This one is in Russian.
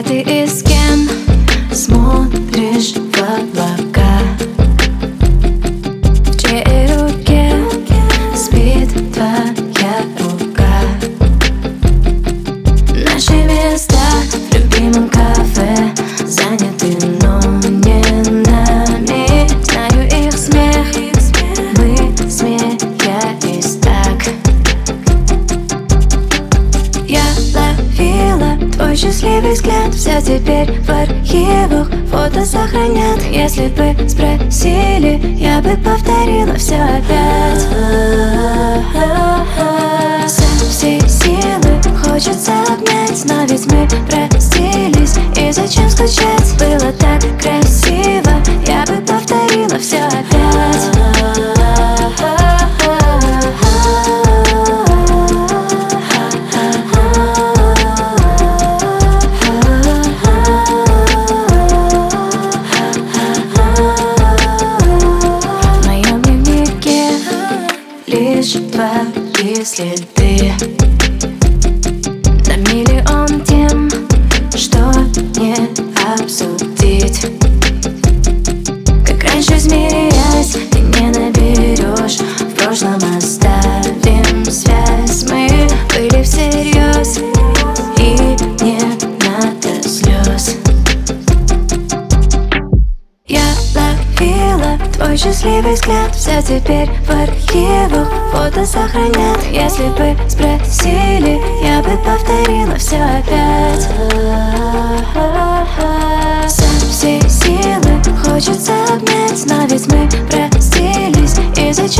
ты и с кем смотришь в облака? В чьей руке спит твоя рука? Наши места в любимом кафе заняты, но не нами. Знаю их смех, мы смеялись так. Я ловила твой счастливый взгляд, все теперь в архивах, фото сохранят. Если бы спросили, я бы повторила все опять. Со всей силы хочется обнять, но ведь мы простились, и зачем скучать? Было так красиво, я бы повторила все опять. В моем дневнике лишь твои следы, на миллион тем, что не обсудить. Как раньше змеясь, ты не наберешь, в прошлом оставим связь. Мы были всерьез, и не надо слез. Я ловила твой счастливый взгляд, все теперь в архивах, фото сохранят. Если бы спросили, я бы повторила все опять. Со всей силы хочется обнять, но ведь мы простились, и зачем